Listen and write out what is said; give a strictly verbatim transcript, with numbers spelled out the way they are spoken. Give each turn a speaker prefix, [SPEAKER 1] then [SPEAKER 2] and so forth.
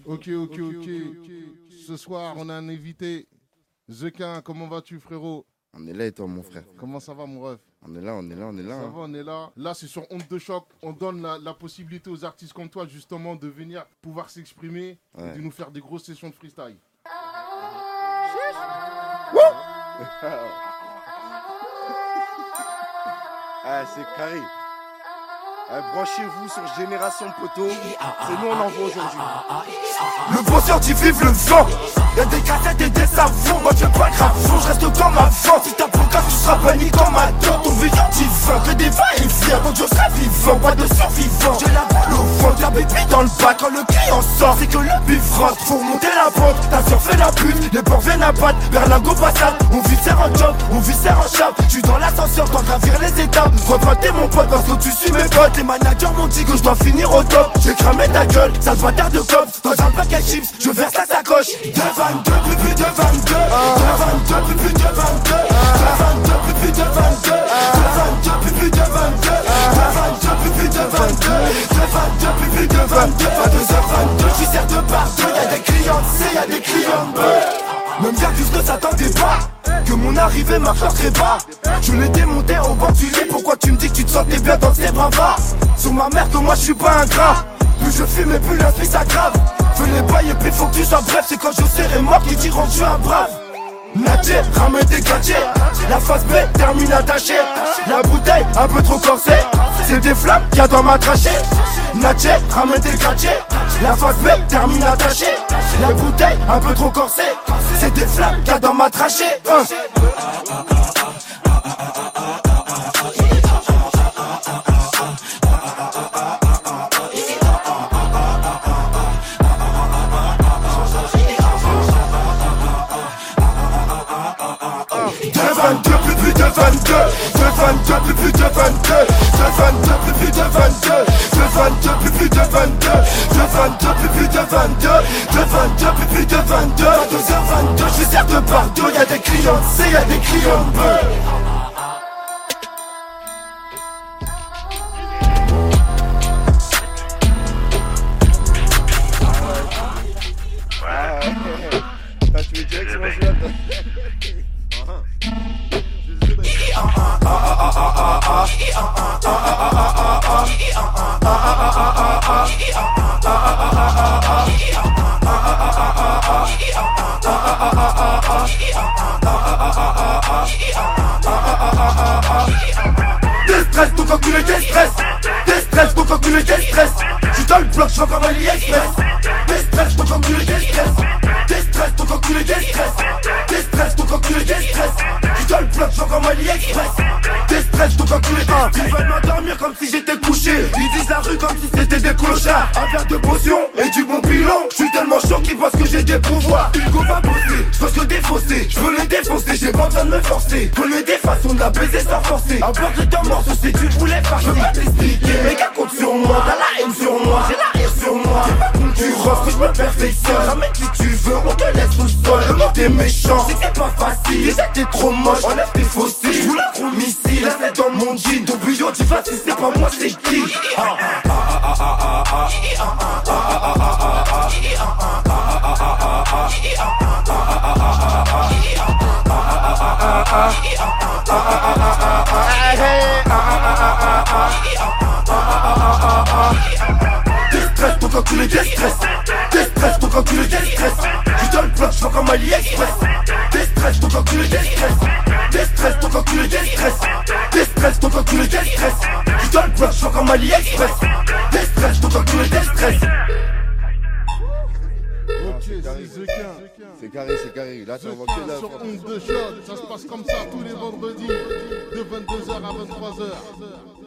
[SPEAKER 1] Ok, ok, ok. Ce soir, on a un invité. Zequin, comment vas-tu, frérot?
[SPEAKER 2] On est là et toi, mon frère.
[SPEAKER 1] Comment ça va, mon ref?
[SPEAKER 2] On est là, on est là, on est là.
[SPEAKER 1] Ça
[SPEAKER 2] hein.
[SPEAKER 1] va, on est là. Là, c'est sur Onde de Choc. On donne la, la possibilité aux artistes comme toi, justement, de venir pouvoir s'exprimer
[SPEAKER 2] Ouais.
[SPEAKER 1] et de nous faire des grosses sessions de freestyle.
[SPEAKER 2] Ah, c'est carré. Ah, branchez-vous sur Génération Poteau. C'est nous, on envoie aujourd'hui.
[SPEAKER 3] Le bosseur dit vive le vent. Y'a des cassettes et des savons. Moi je pas grave fond, je reste comme avant. Si t'as pour casse, tu seras banni comme un don. Ton veillant divin, que des va-et-vient. Donc je serai vivant, pas de survivant. J'ai la balle au fond, la bébé dans le bac. Quand le client sort, c'est que le bif rentre. Faut remonter la pente, ta soeur fait la pute. Les porcs viennent à battre, Berlingo passade. On viscère en job, on viscère en chape. J'suis dans l'ascenseur, t'en gravir les étapes. Reprends mon pote parce que tu suis mes potes. Les managers m'ont dit que je dois finir au top. J'ai cramé ta gueule, ça se voit terre de cops. Dans un paquet chips, je verse la sacoche. De vingt-deux, plus plus de vingt-deux. De vingt-deux, plus plus de vingt-deux. De vingt-deux, plus plus de vingt-deux. De vingt-deux, plus plus de vingt-deux. De vingt-deux, plus plus de vingt-deux. De vingt-deux, plus plus de vingt-deux. vingt-deux heures vingt-deux, je suis certes de partout. Y'a des clients de C, y'a des clients de B. Même Virgus ne s'attendait pas que mon arrivée marcherait pas. Je l'ai démonté au bord du lit. Pourquoi tu me dis que tu te sentais bien dans ces bravas? Sur ma mère que moi je suis pas un gras. Plus je fume et plus l'inspire s'aggrave. Fais les bails et puis faut que tu sois bref. C'est quand je serai mort qu'ils diront que je suis un brave. Nadia, ramène des gadgets. La face B termine attachée. La bouteille un peu trop corsée. C'est des flammes qu'il y a dans ma trachée. Nadia, ramène des gadgets. La face B termine attachée. La bouteille un peu trop corsée. C'est des flammes qu'il y a dans ma trachée. hein. De vingt-deux, plus plus de vingt-deux. De vingt-deux, plus plus de vingt-deux. De vingt-deux, plus plus de vingt-deux. De vingt-deux, plus plus de vingt-deux. De vingt-deux, plus plus de vingt-deux. De vingt-deux, plus plus de vingt-deux. vingt-deux heures vingt-deux, je suis certes de partout. Y'a des clients de C, y'a des clients de B.
[SPEAKER 2] T'as tué direct sur mon jeu là.
[SPEAKER 3] Déstress, donc enculé, déstress. Déstress, donc enculé, déstress. J'suis dans le bloc, j'suis encore AliExpress. Déstress, donc enculé, déstress. Déstress, donc enculé, déstress. Déstress, donc enculé, déstress. J'suis dans le bloc, j'suis encore AliExpress. Déstress, donc enculé, déstress. Ils veulent m'endormir comme si j'étais couché. Ils disent la rue comme si c'était des clochards. Un verre de potion et du bon pilon. J'suis tellement choqué parce que j'ai des pouvoirs. Hugo va bosser, j'peux que défausser. J'veux les défoncer, j'ai pas besoin de me forcer. Connais des façons de la baiser sans forcer. Un bloc de ton morceau, c'est tu voulais faire. Je peux pas t'expliquer. Les gars comptent sur moi, t'as la haine sur moi. J'ai la haine sur moi. J'ai pas concurrence, que je me perfectionne. Ramène qui tu veux, on te laisse au sol. Le monde est méchant, c'est que c'est pas facile. Déjà t'es trop moche, enlève tes fossiles. J'voulais un gros missile, laisse dans mon jean. Ton bouillon, tu vas, si c'est pas moi, c'est qui? Déstress, ton enculé, déstress. Déstress, ton enculé, déstress. J'suis dans le bloc, j'fais comme AliExpress. Déstress, ton enculé, déstress. Déstress, ton enculé, déstress. Déstress, ton enculé, déstress. J'suis dans le bloc, j'fais comme AliExpress. Déstress, ton enculé, déstress.
[SPEAKER 1] Ok, c'est Zequin.
[SPEAKER 2] C'est carré, c'est carré. Là, tu vas voir que
[SPEAKER 1] Zequin
[SPEAKER 2] là.
[SPEAKER 1] sur Onde de Choc. Ça se passe comme ça tous les vendredis, de vingt-deux heures à vingt-trois heures.